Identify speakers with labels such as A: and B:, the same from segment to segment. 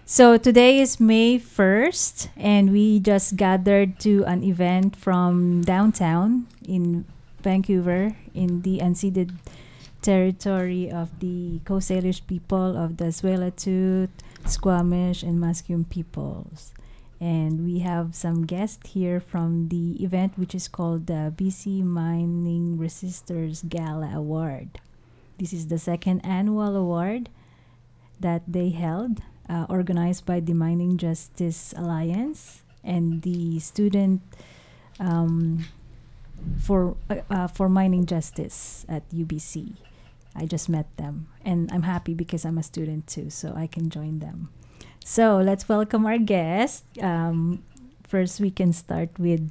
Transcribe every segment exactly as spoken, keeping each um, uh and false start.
A: So today is May first, and we just gathered to an event from downtown in Vancouver in the unceded territory of the Coast Salish people of the Tsleil-Waututh, Squamish, and Musqueam peoples. And we have some guests here from the event, which is called the B C Mining Resistors Gala Award. This is the second annual award that they held, uh, organized by the Mining Justice Alliance and the student um, for uh, uh, for mining justice at U B C. I just met them, and I'm happy because I'm a student too, so I can join them. So let's welcome our guest. Um, first, we can start with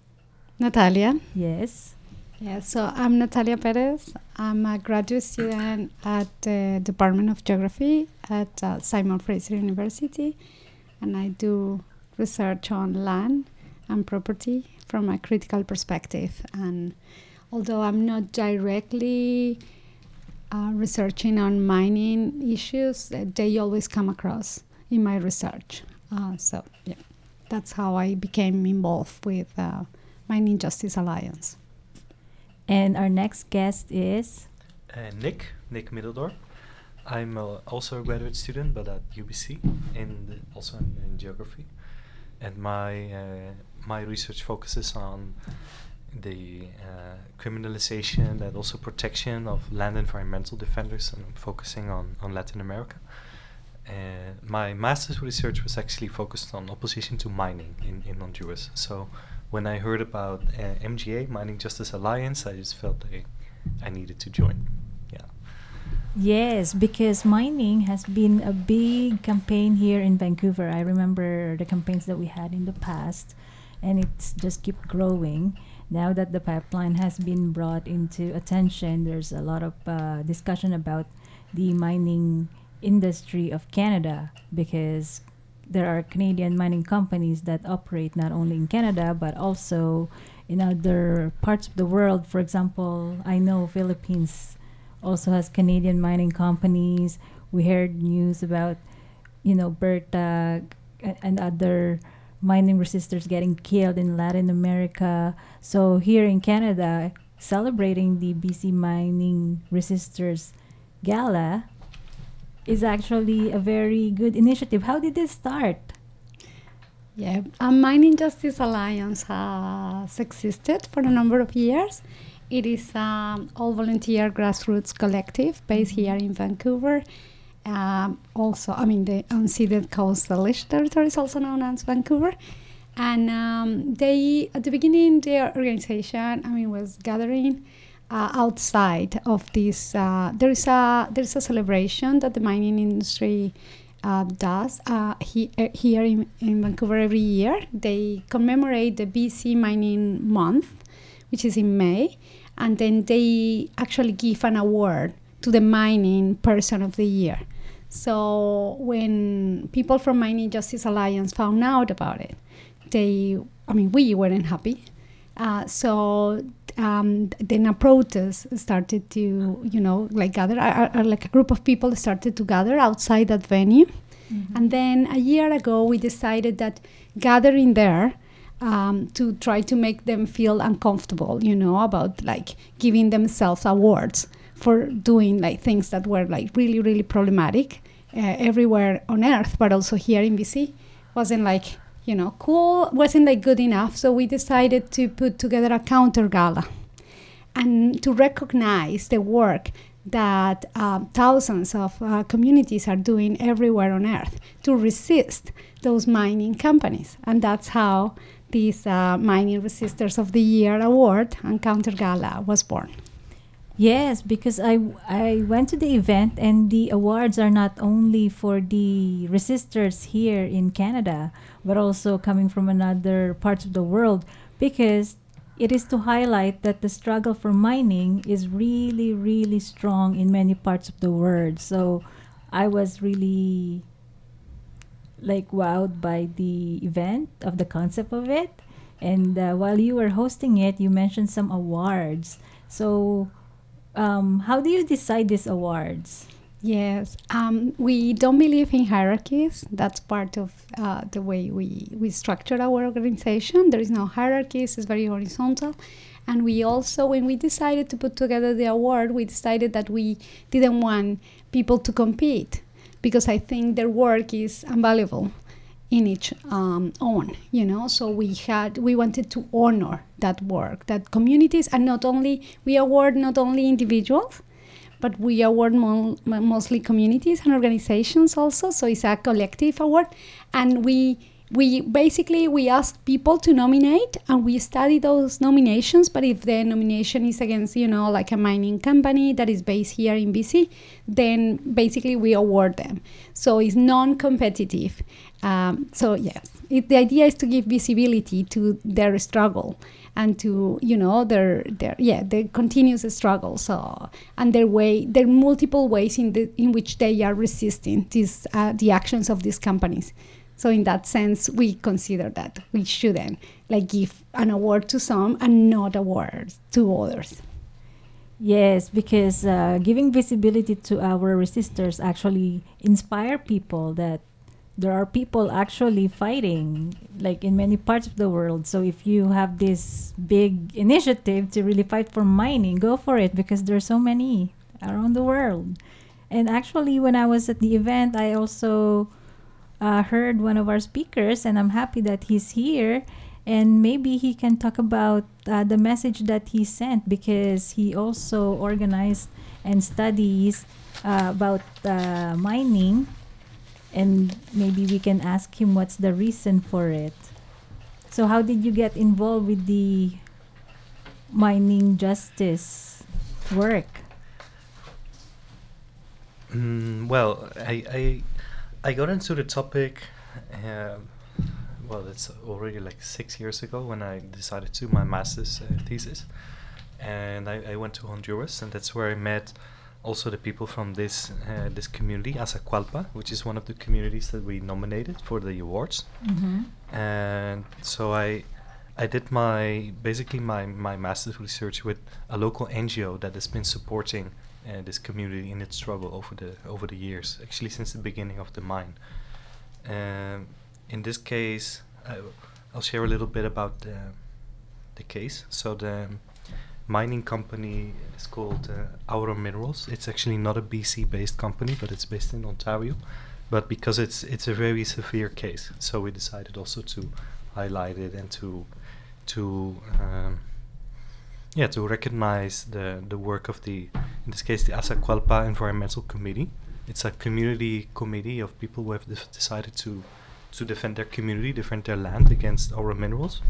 B: Natalia.
A: yes.
B: Yeah, so I'm Natalia Perez. I'm a graduate student at the Department of Geography at uh, Simon Fraser University, and I do research on land and property from a critical perspective. And although I'm not directly uh, researching on mining issues, uh, they always come across in my research. Uh, so yeah, that's how I became involved with uh, Mining Justice Alliance.
A: And our next guest is
C: Uh, Nick, Nick Middeldorp. I'm uh, also a graduate student, but at U B C, in the, also in, in geography. And my uh, my research focuses on the uh, criminalization and also protection of land environmental defenders, and I'm focusing on, on Latin America. Uh, my master's research was actually focused on opposition to mining in, in Honduras. So when I heard about uh, M G A, Mining Justice Alliance, I just felt like I needed to join. Yeah.
A: yes, because mining has been a big campaign here in Vancouver. I remember the campaigns that we had in the past, and it's just keep growing. Now that the pipeline has been brought into attention, there's a lot of uh, discussion about the mining industry of Canada, because there are Canadian mining companies that operate not only in Canada but also in other parts of the world. For example, I know Philippines also has Canadian mining companies. We heard news about, you know, Berta a- and other mining resistors getting killed in Latin America. So here in Canada, celebrating the B C Mining Resistors Gala is actually a very good initiative. How did this start?
B: Yeah, a Mining Justice Alliance has existed for a number of years. It is an all-volunteer grassroots collective based here in Vancouver. Um, also, I mean, the unceded Coast Salish territory is also known as Vancouver. And um, they, at the beginning, their organization, I mean, was gathering uh, outside of this. Uh, there is a there is a celebration that the mining industry uh, does uh, he, uh, here in, in Vancouver every year. They commemorate the B C Mining Month, which is in May, and then they actually give an award to the mining person of the year. So when people from Mining Justice Alliance found out about it, they, I mean, we weren't happy. Uh, so um, then a protest started to, you know, like gather, uh, uh, like a group of people started to gather outside that venue.
A: Mm-hmm.
B: And then a year ago, we decided that gathering there um, to try to make them feel uncomfortable, you know, about like giving themselves awards for doing like things that were like really, really problematic uh, everywhere on Earth, but also here in B C, wasn't like, you know, cool, wasn't like good enough. So we decided to put together a counter gala and to recognize the work that uh, thousands of uh, communities are doing everywhere on Earth to resist those mining companies. And that's how this uh, Mining Resistors of the Year award and counter gala was born.
A: Yes, because I, I went to the event, and the awards are not only for the resistors here in Canada, but also coming from another parts of the world, because it is to highlight that the struggle for mining is really, really strong in many parts of the world. So I was really like wowed by the event, of the concept of it. And uh, while you were hosting it, you mentioned some awards. So um, how do you decide these awards?
B: Yes, um, we don't believe in hierarchies. That's part of uh, the way we, we structure our organization. There is no hierarchies, it's very horizontal. And we also, when we decided to put together the award, we decided that we didn't want people to compete because I think their work is invaluable in each um, own, you know. So we had, we wanted to honor that work, that communities, and not only, we award not only individuals, but we award mo- mostly communities and organizations also. So it's a collective award, and we we basically we ask people to nominate, and we study those nominations. But if the nomination is against, you know, like a mining company that is based here in B C, then basically we award them. So it's non-competitive. Um, so yes, it, the idea is to give visibility to their struggle and to, you know, their their yeah their continuous struggle. So and their way, there are multiple ways in the in which they are resisting these uh, the actions of these companies. So in that sense, we consider that we shouldn't like give an award to some and not awards to others.
A: Yes, because uh, giving visibility to our resistors actually inspire people that there are people actually fighting like in many parts of the world. So if you have this big initiative to really fight for mining, go for it because there's so many around the world. And actually, when I was at the event, I also uh, heard one of our speakers, and I'm happy that he's here. And maybe he can talk about uh, the message that he sent because he also organized and studies uh, about uh, mining. And maybe we can ask him what's the reason for it. So, how did you get involved with the mining justice work?
C: Mm, well, I, I I got into the topic. Um, well, it's already like six years ago when I decided to do my master's uh, thesis, and I, I went to Honduras, and that's where I met also the people from this uh, this community, Azacualpa, which is one of the communities that we nominated for the awards.
A: Mm-hmm.
C: And so I I did my basically my, my master's research with a local N G O that has been supporting uh, this community in its struggle over the over the years, actually since the beginning of the mine. Um, in this case, I, I'll share a little bit about the the case. So the mining company is called uh, Auro Minerals. It's actually not a B C-based company, but it's based in Ontario. But because it's it's a very severe case, so we decided also to highlight it and to to um, yeah to recognize the the work of the, in this case, the Azacualpa Environmental Committee. It's a community committee of people who have def- decided to to defend their community, defend their land against Auro Minerals.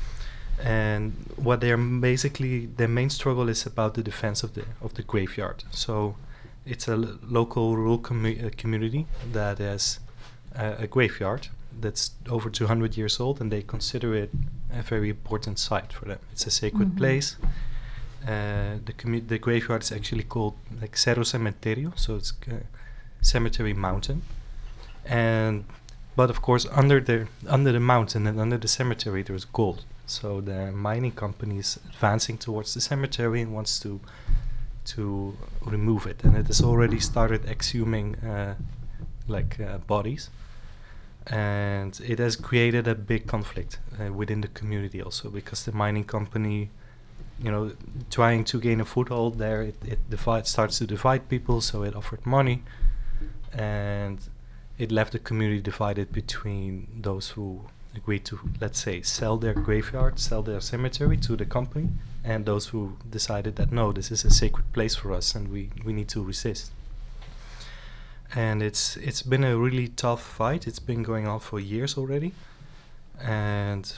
C: And what they're basically, their main struggle is about the defense of the of the graveyard. So it's a l- local rural commu- uh, community that has uh, a graveyard that's over two hundred years old, and they consider it a very important site for them. It's a sacred
A: Mhm.
C: place. Uh, the commu- the graveyard is actually called like Cerro Cementerio, so it's uh, cemetery mountain. And but of course, under the under the mountain and under the cemetery, there's gold. So the mining company is advancing towards the cemetery and wants to to remove it, and it has already started exhuming uh, like uh, bodies, and it has created a big conflict uh, within the community also, because the mining company, you know, trying to gain a foothold there, it, it divide, starts to divide people. So it offered money, and it left the community divided between those who agreed to, let's say, sell their graveyard, sell their cemetery to the company, and those who decided that no, this is a sacred place for us and we, we need to resist. And it's it's been a really tough fight. It's been going on for years already, and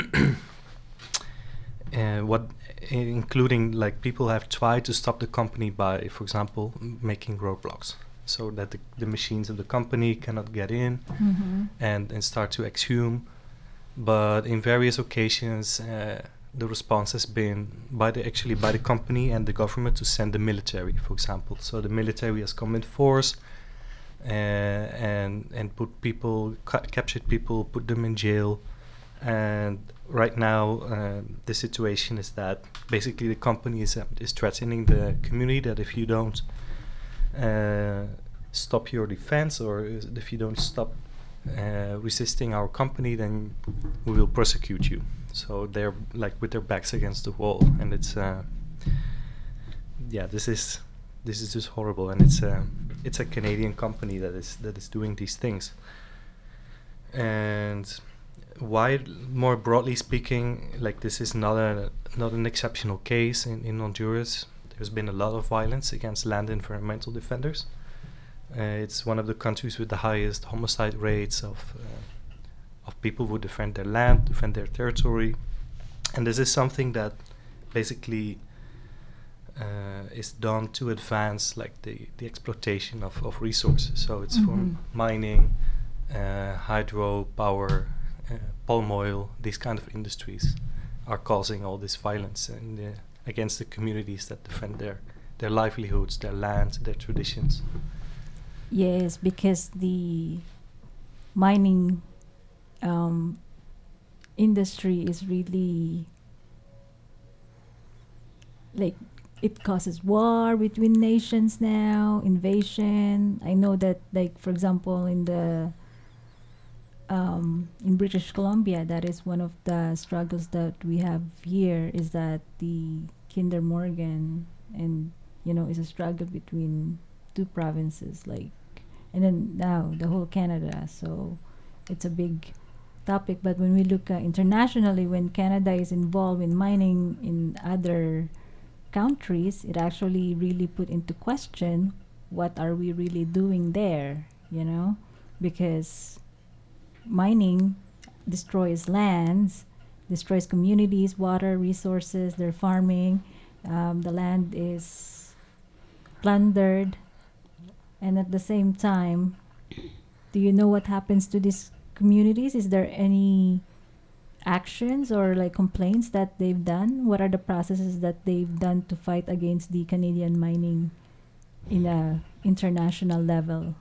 C: and what including like people have tried to stop the company by, for example, m- making roadblocks so that the, the machines of the company cannot get in
A: Mm-hmm.
C: and, and start to exhume. But in various occasions, uh, the response has been by the actually by the company and the government to send the military, for example. So the military has come in force uh, and and put people, ca- captured people, put them in jail. And right now, uh, the situation is that basically the company is uh, is threatening the community that if you don't uh, stop your defense, or if you don't stop uh, resisting our company, then we will prosecute you. So they're like with their backs against the wall, and it's uh, yeah, this is this is just horrible, and it's a it's a Canadian company that is that is doing these things. And why, more broadly speaking, like this is not a not an exceptional case in, in Honduras. There's been a lot of violence against land environmental defenders. Uh, it's one of the countries with the highest homicide rates of uh, of people who defend their land, defend their territory, and this is something that basically uh, is done to advance like the, the exploitation of, of resources. So it's
A: Mhm.
C: from mining, uh, hydro power, uh, palm oil. These kind of industries are causing all this violence and uh, against the communities that defend their their livelihoods, their land, their traditions.
A: Yes, because the mining um, industry is really like it causes war between nations now, invasion. I know that, like for example, in the um, in British Columbia, that is one of the struggles that we have here. Is that the Kinder Morgan, and you know, is a struggle between two provinces, like, and then now the whole Canada. So it's a big topic. But when we look uh, internationally, when Canada is involved in mining in other countries, it actually really put into question what are we really doing there, you know, because mining destroys lands, destroys communities, water, resources, their farming. Um, the land is plundered, and at the same time, do you know what happens to these communities? Is there any actions or like complaints that they've done? What are the processes that they've done to fight against the Canadian mining in a international level?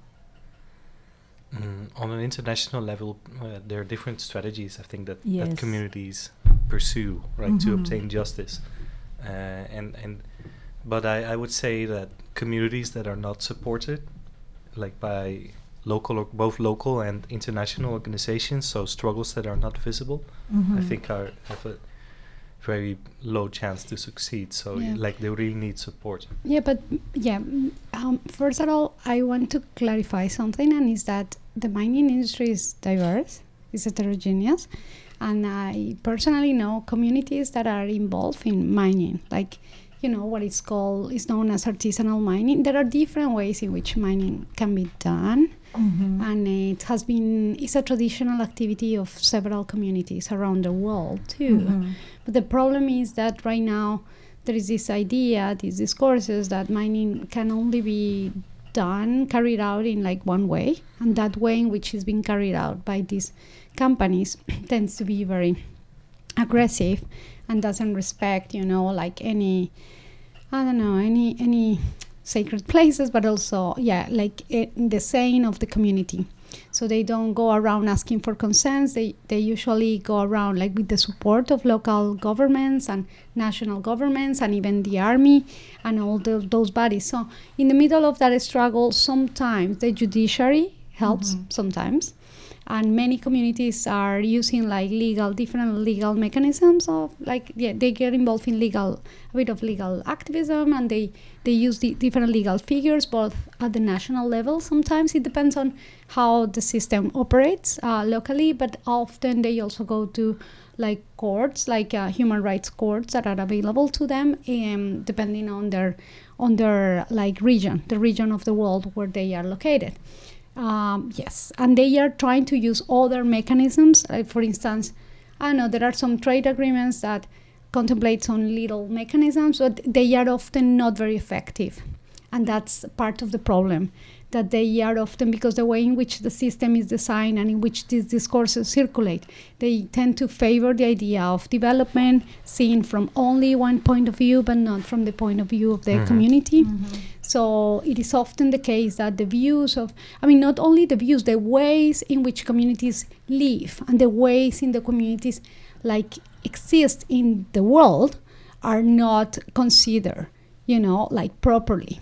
C: Mm, on an international level, uh, there are different strategies, I think, that,
A: Yes.
C: that communities pursue, right, to
A: Mhm.
C: obtain justice. Uh, and and but I, I would say that communities that are not supported, like by local or both local and international organizations, so struggles that are not visible, I
A: Mhm.
C: think are have a very low chance to succeed. So
B: Yeah.
C: like they really need support.
B: Yeah, but mm, yeah. mm, Um, first of all, I want to clarify something, and is that the mining industry is diverse, is heterogeneous, and I personally know communities that are involved in mining, like you know what it's called is known as artisanal mining. There are different ways in which mining can be done,
A: Mhm.
B: and it has been it's a traditional activity of several communities around the world too.
A: Mhm.
B: But the problem is that right now there is this idea, these discourses that mining can only be done, carried out in like one way, and that way in which is being carried out by these companies tends to be very aggressive and doesn't respect, you know, like any, I don't know, any any sacred places, but also, yeah, like it, the saying of the community. So they don't go around asking for consents. They they usually go around like with the support of local governments and national governments and even the army and all the, those bodies. So in the middle of that struggle, sometimes the judiciary helps,
A: Mhm.
B: sometimes, and many communities are using like legal different legal mechanisms of like yeah they get involved in legal a bit of legal activism, and they they use the different legal figures both at the national level. Sometimes it depends on how the system operates uh, locally, but often they also go to like courts, like uh, human rights courts that are available to them, um, depending on their on their like region, the region of the world where they are located. Um, yes, and they are trying to use other mechanisms. Like for instance, I don't know, there are some trade agreements that contemplate some little mechanisms, but they are often not very effective. And that's part of the problem, that they are often, because the way in which the system is designed and in which these discourses circulate, they tend to favor the idea of development seen from only one point of view, but not from the point of view of the
C: Mhm.
B: community.
A: Mhm.
B: So it is often the case that the views of, I mean, not only the views, the ways in which communities live and the ways in the communities like exist in the world are not considered, you know, like properly.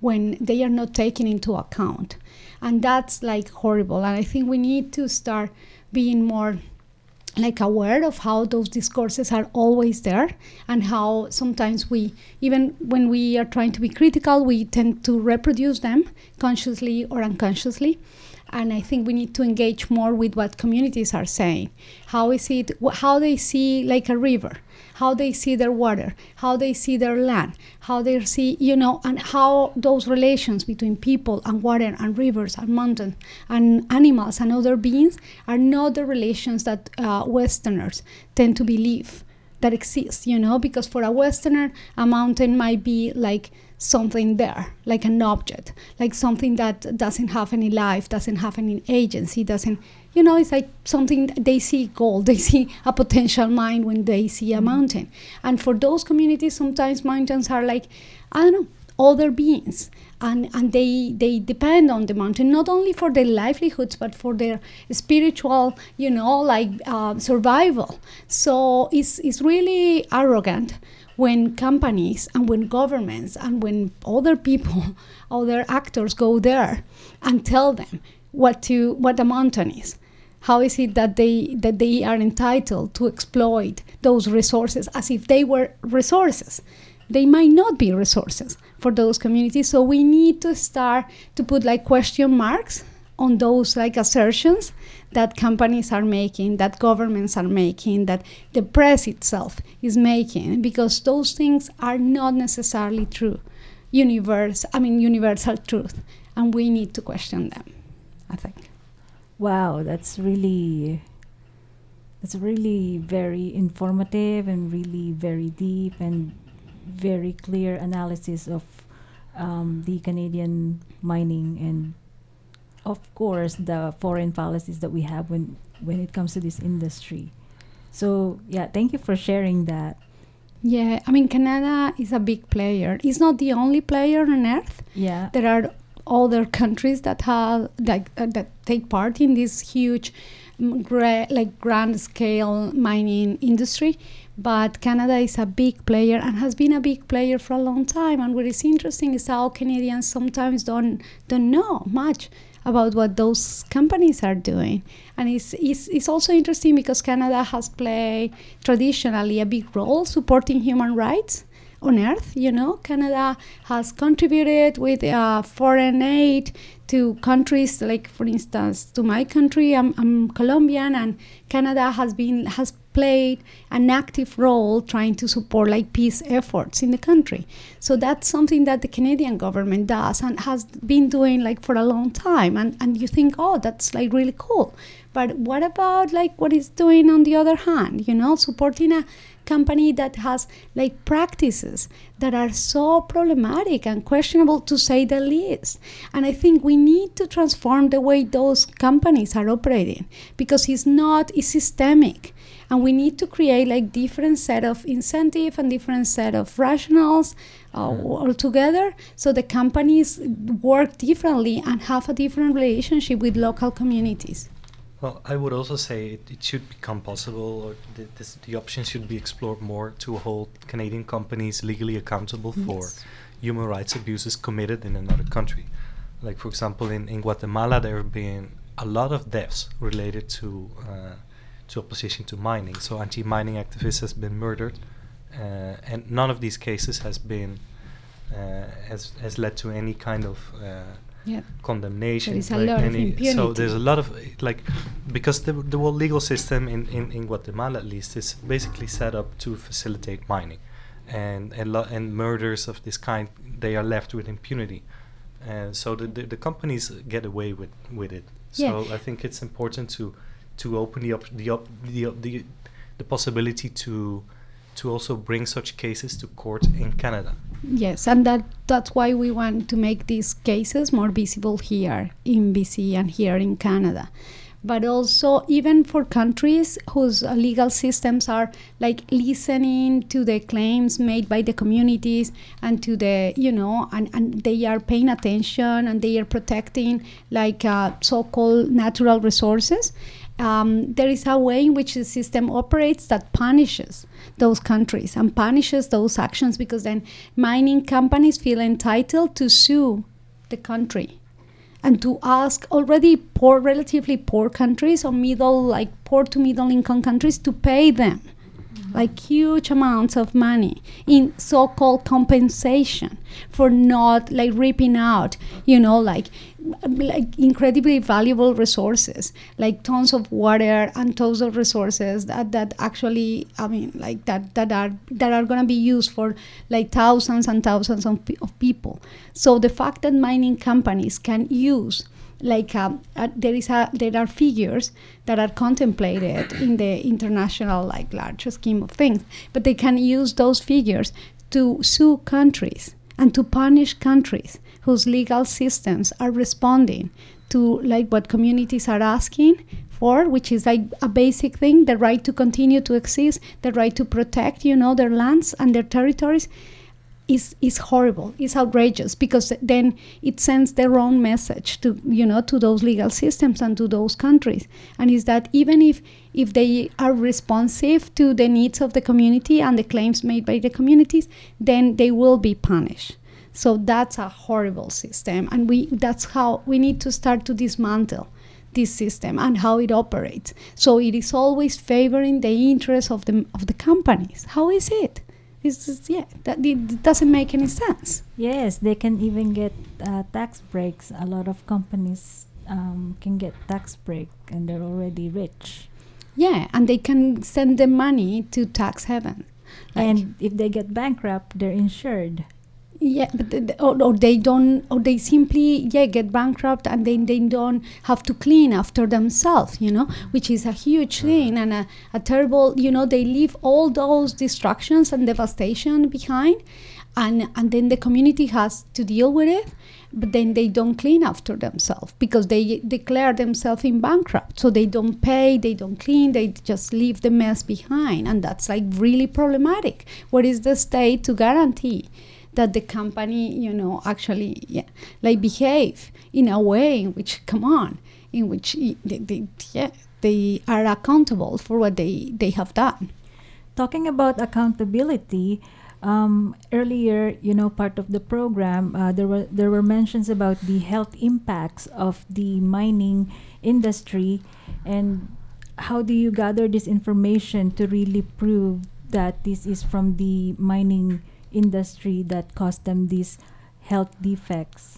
B: when they are not taken into account. And that's like horrible. And I think we need to start being more like aware of how those discourses are always there, and how sometimes we, even when we are trying to be critical, we tend to reproduce them consciously or unconsciously. And I think we need to engage more with what communities are saying. How is it, how they see like a river, how they see their water, how they see their land, how they see, you know, and how those relations between people and water and rivers and mountains and animals and other beings are not the relations that uh, Westerners tend to believe that exist, you know, because for a Westerner, a mountain might be like something there, like an object, like something that doesn't have any life, doesn't have any agency, doesn't, you know, it's like something, they see gold, they see a potential mine when they see a mountain. And for those communities, sometimes mountains are like, I don't know, other beings. And, and they, they depend on the mountain, not only for their livelihoods, but for their spiritual, you know, like uh, survival. So it's, it's really arrogant when companies and when governments and when other people, other actors go there and tell them what to what a mountain is. How is it that they that they are entitled to exploit those resources as if they were resources? They might not be resources for those communities. So we need to start to put like question marks on those like assertions that companies are making, that governments are making, that the press itself is making, because those things are not necessarily true, universe, I mean universal truth, and we need to question them, I think.
A: Wow, that's really, that's really very informative and really very deep and very clear analysis of um, the Canadian mining and, of course, the foreign policies that we have when when it comes to this industry. So yeah, thank you for sharing that.
B: Yeah, I mean, Canada is a big player. It's not the only player on earth.
A: Yeah.
B: There are other countries that have like uh, that take part in this huge, um, gra- like grand scale mining industry. But Canada is a big player and has been a big player for a long time. And what is interesting is how Canadians sometimes don't don't know much about what those companies are doing. And it's, it's, it's also interesting because Canada has played traditionally a big role supporting human rights on earth. You know, Canada has contributed with uh, foreign aid to countries like, for instance, to my country. I'm, I'm Colombian, and Canada has been has played an active role trying to support like peace efforts in the country. So that's something that the Canadian government does and has been doing like for a long time. And and you think, oh, that's like really cool. But what about like what it's doing on the other hand, you know, supporting a company that has like practices that are so problematic and questionable, to say the least. And I think we need to transform the way those companies are operating, because it's not, it's systemic. And we need to create like different set of incentive and different set of rationales uh, altogether, so the companies work differently and have a different relationship with local communities.
C: Well, I would also say it, it should become possible, or the, this, the option should be explored more to hold Canadian companies legally accountable for
B: Yes.
C: human rights abuses committed in another country. Like, for example, in, in Guatemala, there have been a lot of deaths related to uh, to opposition to mining. So anti-mining activists has been murdered, uh, and none of these cases has been uh, has has led to any kind of uh,
B: Yeah.
C: condemnation.
B: There is a
C: like
B: lot of
C: any-
B: impunity.
C: So there's a lot of uh, like, because the the whole legal system in, in, in Guatemala at least is basically set up to facilitate mining, and and, lo- and murders of this kind, they are left with impunity, and so the, the the companies get away with with it. So
B: Yeah.
C: I think it's important to to open the op- the op- the op- the the possibility to to also bring such cases to court in Canada.
B: Yes, and that that's why we want to make these cases more visible here in B C and here in Canada. But also, even for countries whose uh, legal systems are like listening to the claims made by the communities and to the, you know, and, and they are paying attention and they are protecting like uh, so-called natural resources. um, there is a way in which the system operates that punishes those countries and punishes those actions, because then mining companies feel entitled to sue the country and to ask already poor, relatively poor countries or middle, like poor to middle income countries, to pay them like huge amounts of money in so-called compensation for not like ripping out, you know, like like incredibly valuable resources, like tons of water and tons of resources that, that actually, I mean, like that that are that are going to be used for like thousands and thousands of, pe- of people. So the fact that mining companies can use like um, uh, there is a there are figures that are contemplated in the international like large scheme of things, but they can use those figures to sue countries and to punish countries whose legal systems are responding to like what communities are asking for, which is like a basic thing: the right to continue to exist, the right to protect, you know, their lands and their territories. Is is horrible. It's outrageous, because then it sends the wrong message to, you know, to those legal systems and to those countries. And is that even if if they are responsive to the needs of the community and the claims made by the communities, then they will be punished. So that's a horrible system, and we that's how we need to start to dismantle this system and how it operates. So it is always favoring the interests of the of the companies. How is it? It's just, yeah, that it doesn't make any sense.
A: Yes, they can even get uh, tax breaks. A lot of companies um, can get tax break, and they're already rich.
B: Yeah, and they can send the money to tax heaven. Like,
A: And if they get bankrupt, they're insured.
B: yeah, but the, the- or, or they don't, or they simply yeah get bankrupt, and then they don't have to clean after themselves, you know, which is a huge thing and a, a terrible, you know, they leave all those destructions and devastation behind, and and then the community has to deal with it, but then they don't clean after themselves because they declare themselves in bankrupt, so they don't pay, they don't clean, they just leave the mess behind, and that's like really problematic. What is the state to guarantee that the company, you know, actually, yeah, like behave in a way in which, come on, in which i- they, they, yeah, they are accountable for what they, they have done.
A: Talking about accountability, um, earlier, you know, part of the program, uh, there were there were mentions about the health impacts of the mining industry, and how do you gather this information to really prove that this is from the mining industry that caused them these health defects?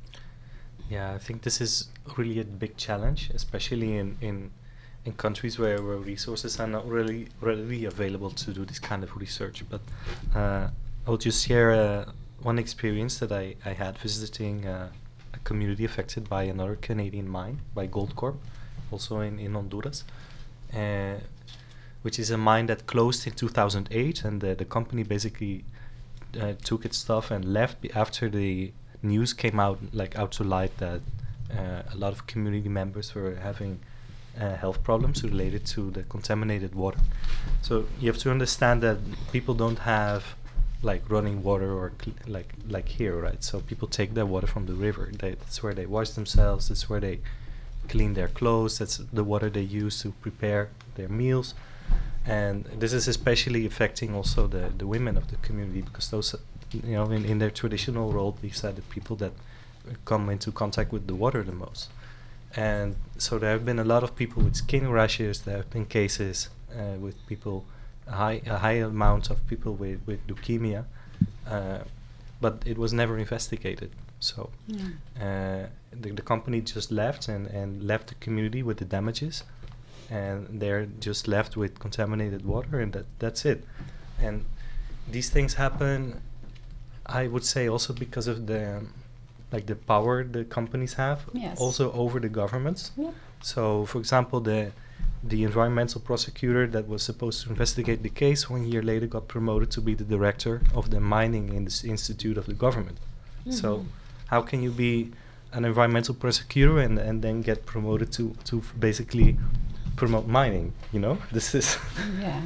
C: Yeah, I think this is really a big challenge, especially in, in, in countries where, where resources are not really readily available to do this kind of research. But uh, I'll just share uh, one experience that I, I had visiting uh, a community affected by another Canadian mine, by Goldcorp, also in, in Honduras, uh, which is a mine that closed in two thousand eight, and the, the company basically uh, took its stuff and left be- after the news came out, like out to light, that uh, a lot of community members were having uh, health problems related to the contaminated water. So you have to understand that people don't have like running water or cl- like like here, right? So people take their water from the river. They, that's where they wash themselves. That's where they clean their clothes. That's the water they use to prepare their meals. And this is especially affecting also the, the women of the community, because those, uh, you know, in, in their traditional role, these are the people that uh, come into contact with the water the most. And so there have been a lot of people with skin rashes. There have been cases uh, with people, a high, a high amount of people with, with leukemia, uh, but it was never investigated. So uh, the, the company just left and, and left the community with the damages. And they're just left with contaminated water, and that that's it. And these things happen, I would say, also because of the um, like the power the companies have,
B: Yes.
C: also over the governments.
B: Yep.
C: So, for example, the the environmental prosecutor that was supposed to investigate the case one year later got promoted to be the director of the mining in this institute of the government. So, how can you be an environmental prosecutor and and then get promoted to to f- basically promote mining? You know, this is
B: Yeah.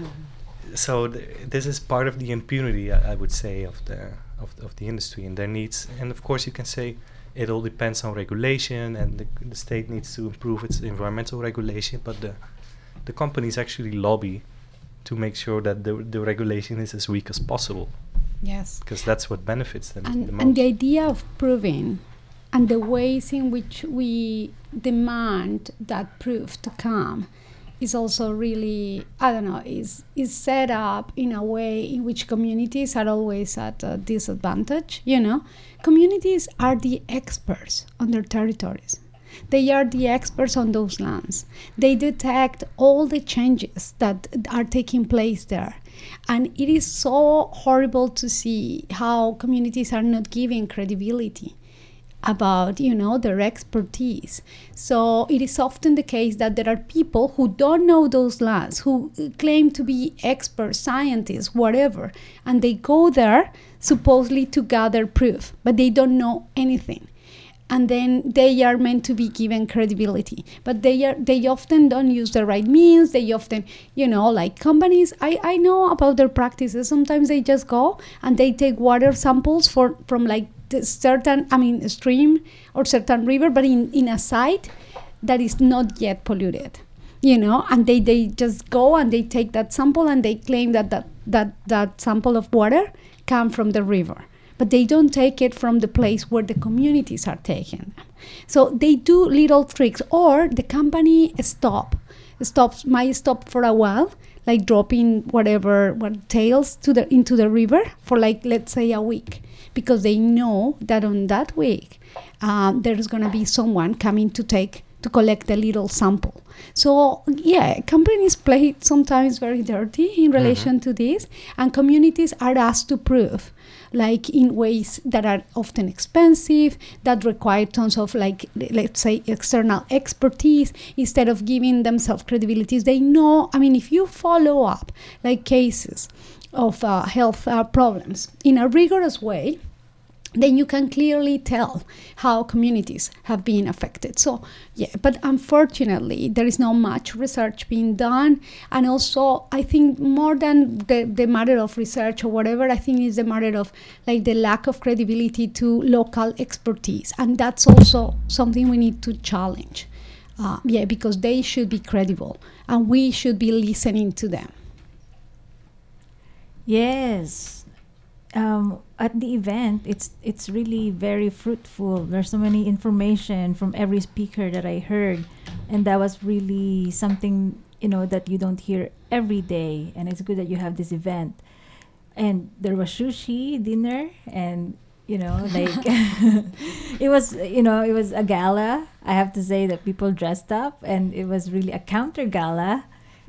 C: so th- this is part of the impunity, I, I would say, of the of, of the industry, and there needs, and of course you can say it all depends on regulation, and the, the state needs to improve its environmental regulation, but the the companies actually lobby to make sure that the the regulation is as weak as possible,
B: Yes.
C: because that's what benefits them the
B: And,
C: most.
B: and the idea of proving and the ways in which we demand that proof to come is also really, I don't know, is is set up in a way in which communities are always at a disadvantage, you know. Communities are the experts on their territories. They are the experts on those lands. They detect all the changes that are taking place there. And it is so horrible to see how communities are not giving credibility about, you know, their expertise. So it is often the case that there are people who don't know those lands, who claim to be experts, scientists, whatever, and they go there supposedly to gather proof, but they don't know anything. And then they are meant to be given credibility, but they are they often don't use the right means. They often, you know, like companies, I, I know about their practices. Sometimes they just go and they take water samples for from like the certain, I mean, stream or certain river, but in, in a site that is not yet polluted, you know, and they, they just go and they take that sample and they claim that that, that, that sample of water come from the river. But they don't take it from the place where the communities are taking them. So they do little tricks, or the company stop, stops, might stop for a while, like dropping whatever what tails to the into the river for like, let's say, a week, because they know that on that week um, there's gonna be someone coming to take to collect a little sample. So yeah, companies play sometimes very dirty in relation mm-hmm. to this, and communities are asked to prove, like in ways that are often expensive, that require tons of, like, let's say, external expertise, instead of giving themselves credibility. They know, I mean, if you follow up like cases of uh, health uh, problems in a rigorous way, then you can clearly tell how communities have been affected. So, yeah, but unfortunately, there is not much research being done. And also, I think more than the, the matter of research or whatever, I think it's the matter of like the lack of credibility to local expertise. And that's also something we need to challenge. Uh, yeah, because they should be credible and we should be listening to them.
A: Yes. Um, at the event, it's it's really very fruitful. There's so many information from every speaker that I heard, and that was really something, you know, that you don't hear every day. And it's good that you have this event. And there was sushi dinner, and you know, like it was, you know, it was a gala. I have to say that people dressed up, and it was really a counter gala,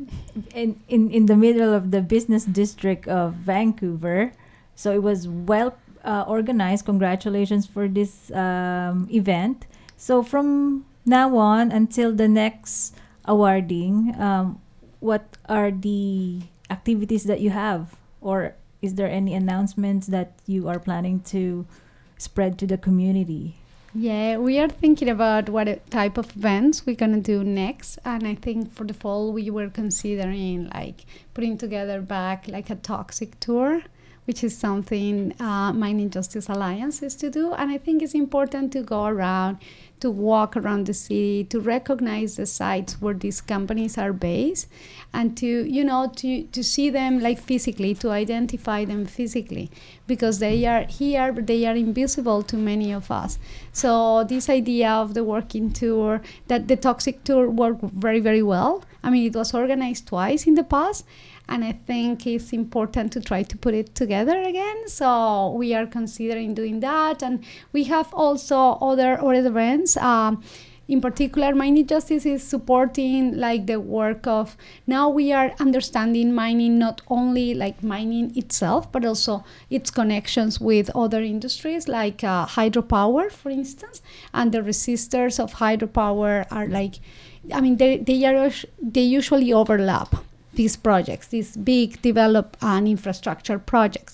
A: in in in the middle of the business district of Vancouver. So it was well uh, organized. Congratulations for this um, event. So from now on until the next awarding, um, what are the activities that you have? Or is there any announcements that you are planning to spread to the community?
B: Yeah, we are thinking about what type of events we're going to do next. And I think for the fall, we were considering like putting together back like a toxic tour, which is something uh, Mining Justice Alliance is to do. And I think it's important to go around, to walk around the city, to recognize the sites where these companies are based, and to, you know, to, to see them like physically, to identify them physically, because they are here, but they are invisible to many of us. So this idea of the working tour, that the toxic tour worked very, very well. I mean, it was organized twice in the past, and I think it's important to try to put it together again. So we are considering doing that. And we have also other, other events. Um, in particular, Mining Justice is supporting like the work of, now we are understanding mining, not only like mining itself, but also its connections with other industries like uh, hydropower, for instance. And the resistors of hydropower are like, I mean, they, they, are, they usually overlap these projects, these big develop and infrastructure projects.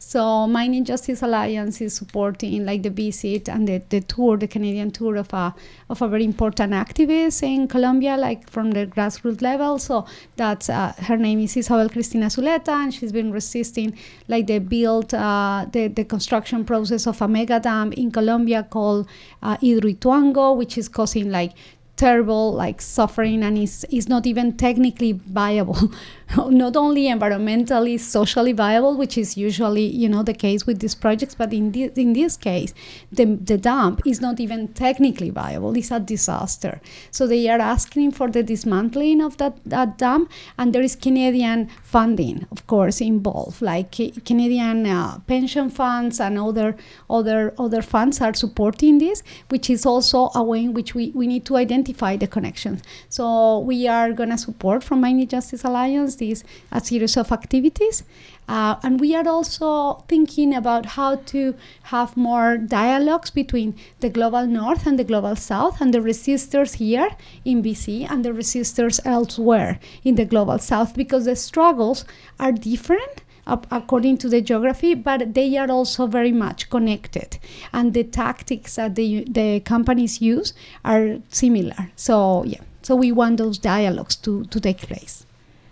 B: So Mining Justice Alliance is supporting like the visit and the, the tour, the Canadian tour of a of a very important activist in Colombia, like from the grassroots level. So that's uh, her name is Isabel Cristina Zuleta, and she's been resisting like the build uh, the the construction process of a mega dam in Colombia called uh, Hidroituango, which is causing like terrible like suffering and is is not even technically viable, not only environmentally, socially viable, which is usually you know the case with these projects, but in this in this case the the dam is not even technically viable. It's a disaster. So they are asking for the dismantling of that, that dam, and there is Canadian funding of course involved, like ca- Canadian uh, pension funds and other other other funds are supporting this, which is also a way in which we, we need to identify the connections. So we are going to support from Mining Justice Alliance this a series of activities. Uh, and we are also thinking about how to have more dialogues between the global north and the global south, and the resistors here in B C and the resistors elsewhere in the global south, because the struggles are different Up according to the geography, but they are also very much connected, and the tactics that the the companies use are similar. So yeah, so we want those dialogues to to take place.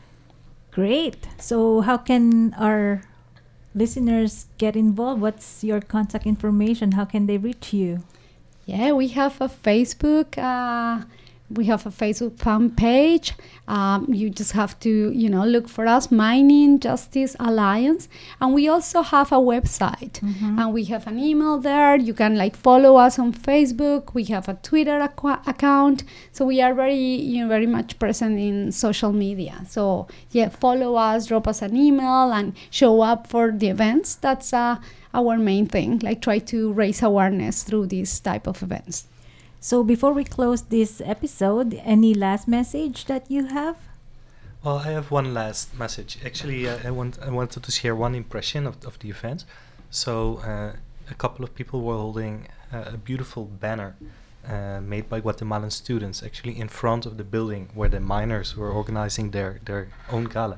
A: Great. So how can our listeners get involved? What's your contact information? How can they reach you?
B: Yeah, we have a Facebook. Uh, we have a Facebook fan page. Um, you just have to, you know, look for us, Mining Justice Alliance, and we also have a website,
A: Mhm.
B: and we have an email there. You can like follow us on Facebook. We have a Twitter aqua- account, so we are very, you know, very much present in social media. So yeah, follow us, drop us an email, and show up for the events. That's uh, our main thing. Like try to raise awareness through these type of events.
A: So before we close this episode, any last message that you have?
C: Well, I have one last message. Actually, uh, I want I wanted to share one impression of, of the event. So, uh, a couple of people were holding uh, a beautiful banner uh, made by Guatemalan students, actually in front of the building where the miners were organizing their, their own gala.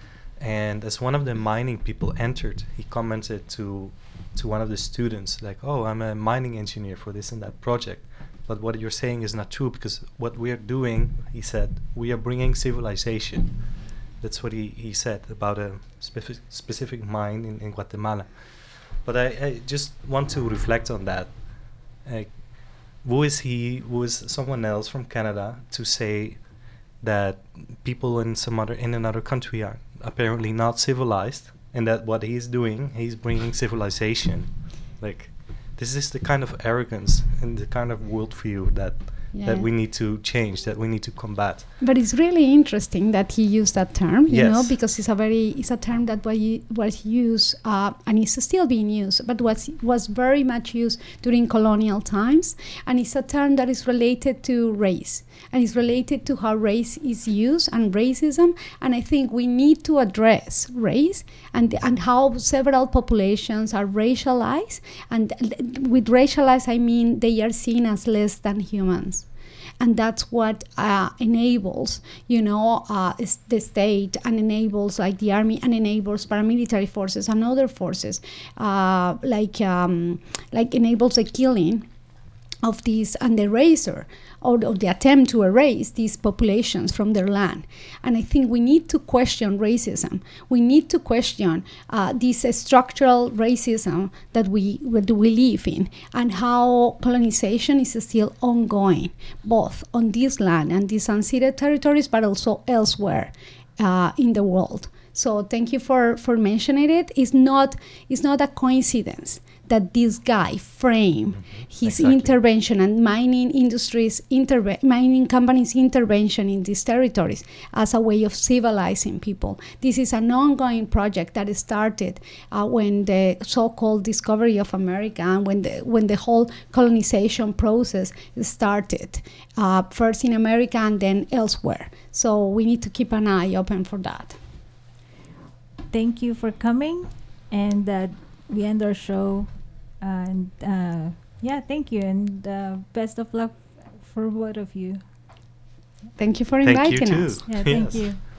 C: And as one of the mining people entered, he commented to to one of the students, like, "Oh, I'm a mining engineer for this and that project. But what you're saying is not true, because what we are doing," he said, "we are bringing civilization." That's what he, he said about a specific specific mine in, in Guatemala. But I, I just want to reflect on that. Like, who is he, who is someone else from Canada to say that people in some other in another country are apparently not civilized, and that what he's doing, he's bringing civilization. Like, this is the kind of arrogance and the kind of worldview that
B: Yeah.
C: that we need to change, that we need to combat.
B: But it's really interesting that he used that term, you
C: Yes.
B: know, because it's a very it's a term that was was used uh, and is still being used, but was was very much used during colonial times, and it's a term that is related to race, and it's related to how race is used and racism. And I think we need to address race and and how several populations are racialized, and with racialized I mean they are seen as less than humans. And that's what uh, enables, you know, uh, is the state, and enables like the army, and enables paramilitary forces and other forces, uh, like um, like enables the killing of these and the eraser, or, or the attempt to erase these populations from their land. And I think we need to question racism. We need to question uh, this uh, structural racism that we that we live in, and how colonization is still ongoing, both on this land and these unceded territories, but also elsewhere uh, in the world. So thank you for, for mentioning it. It's not it's not a coincidence that this guy framed
C: Mm-hmm.
B: his
C: Exactly.
B: intervention and mining industries, interve- mining companies' intervention in these territories as a way of civilizing people. This is an ongoing project that started uh, when the so-called discovery of America, and when the when the whole colonization process started, uh, first in America and then elsewhere. So we need to keep an eye open for that.
A: Thank you for coming, and uh, we end our show. And uh, yeah, thank you, and uh, best of luck for both of you.
B: Thank you for
C: Thank you
B: inviting
C: too.
B: us.
A: Yeah, thank
C: Yes.
A: you.